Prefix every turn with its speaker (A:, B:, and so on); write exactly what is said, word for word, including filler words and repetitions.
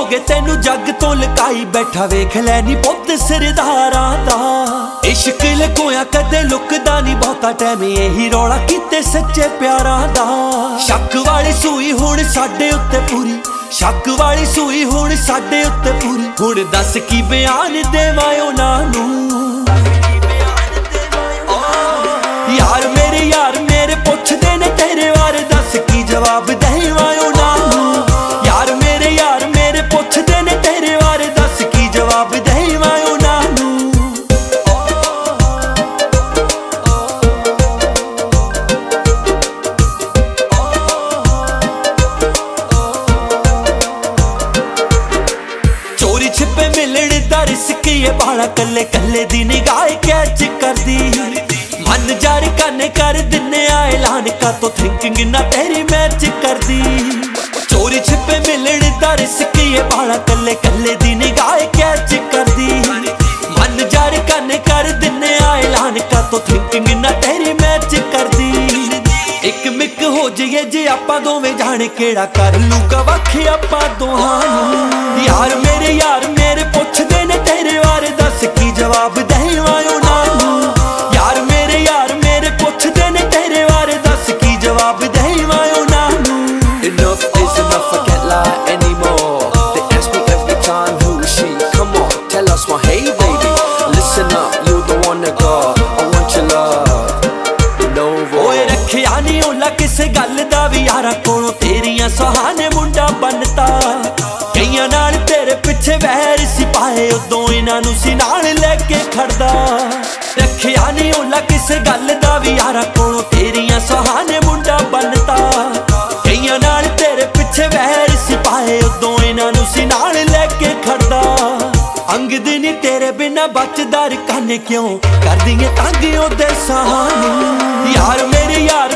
A: गए तेनू जग तो लुकाई बैठा वेख लै नी पुत्त सरदारां दा। इश्क लकोया कदे लुकदा नी बहुता टाइम यही रौला कीते सच्चे प्यारां दा। शक वाली सूई हुण साडे उत्ते पूरी, शक वाली सूई हुण साडे उत्ते पूरी। हुण दस की बयान देवां उन्हां नूं, यार मेरे यार मेरे पुछदे ने तेरे बारे, दस की जवाब देवां उन्हां नूं। यार मेरे यार मेरे पुछदे ने तेरे बारे, दस की जवाब देवां उन्हां नूं। चोरी छिपे मिलण दा रिस्क ये बाला कल्ले कल्ले दी निगाह कैच करदी। मन जार कन कर दिने ऐलान का तो थिंकिंग ना तेरी मैच करदी। चोरी छिपे मिलण दा रिस्क ये बाला कल्ले कल्ले दी निगाह कैच करदी। मन जार कन कर दिने ऐलान का तो थिंकिंग ना तेरी मैच करदी। एक मिक हो जाइए जे आपां दोवें जाने केड़ा कर लूगा वख आपां दोहां नूं। यार मेरे यार मेरे पुछदे ने तेरे बारे, दस की जवाब देवां उन्हां नूं। यार मेरे यार मेरे पुछदे ने तेरे बारे, दस की जवाब देवां उन्हां नूं।
B: Enough is enough, I can't lie anymore. They ask me every time who is she. Come on, tell us one, hey baby. Listen up, you're the one that God, I want your love. Novo.
A: ओए रखिया नी ओला किसे गल दा we यारा कोलों, तेरियां सुहाने मुंडा बनता। कईयां नाल तेरे पिछे वैर सी पाए, उदों इन्हां नूं सी नाल लैके खड़दा। रखिया नी ओला किसे गल दा वी यारा कोलों, तेरियां सुहाने मुंडा बनता। कईयां नाल तेरे पिछे वैर सी पाए, उदों इन्हां नूं सी नाल लैके खड़दा। अंग दिनी तेरे बिना बचदा रकाने क्यों कर दिए तंग ओदे साहां नूं। यार मेरे यार